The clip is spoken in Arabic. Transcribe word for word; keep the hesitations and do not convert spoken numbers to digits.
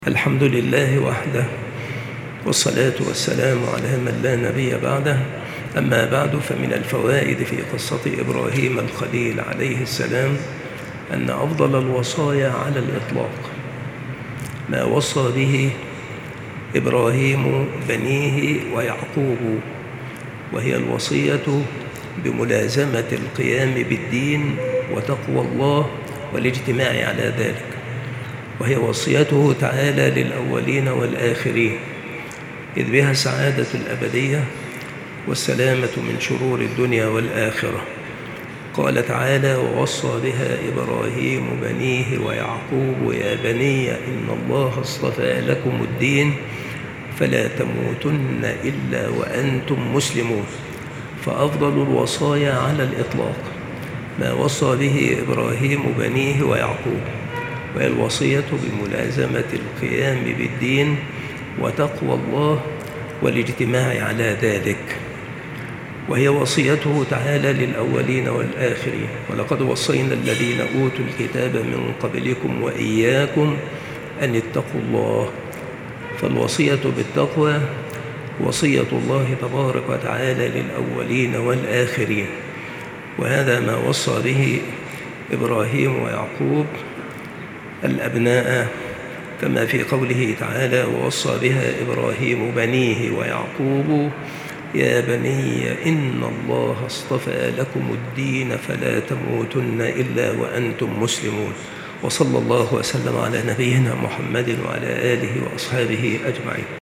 الحمد لله وحده، والصلاة والسلام على من لا نبي بعده. أما بعد، فمن الفوائد في قصة إبراهيم الخليل عليه السلام أن أفضل الوصايا على الإطلاق ما وصى به إبراهيم بنيه ويعقوب، وهي الوصية بملازمة القيام بالدين وتقوى الله والاجتماع على ذلك، وهي وصيته تعالى للأولين والآخرين، إذ بها السعادة الأبدية والسلامة من شرور الدنيا والآخرة. قال تعالى: ووصى بها إبراهيم بنيه ويعقوب يا بني إن الله اصطفى لكم الدين فلا تموتن إلا وأنتم مسلمون. فأفضل الوصايا على الإطلاق ما وصى به إبراهيم بنيه ويعقوب، وهي الوصية بملازمة القيام بالدين وتقوى الله والاجتماع على ذلك، وهي وصيته تعالى للأولين والآخرين: ولقد وصينا الذين أوتوا الكتاب من قبلكم وإياكم أن اتقوا الله. فالوصية بالتقوى وصية الله تبارك وتعالى للأولين والآخرين، وهذا ما وصى به إبراهيم ويعقوب الأبناء، كما في قوله تعالى: ووصى بها إبراهيم بنيه ويعقوب يا بني إن الله اصطفى لكم الدين فلا تموتن إلا وأنتم مسلمون. وصلى الله وسلم على نبينا محمد وعلى آله وأصحابه أجمعين.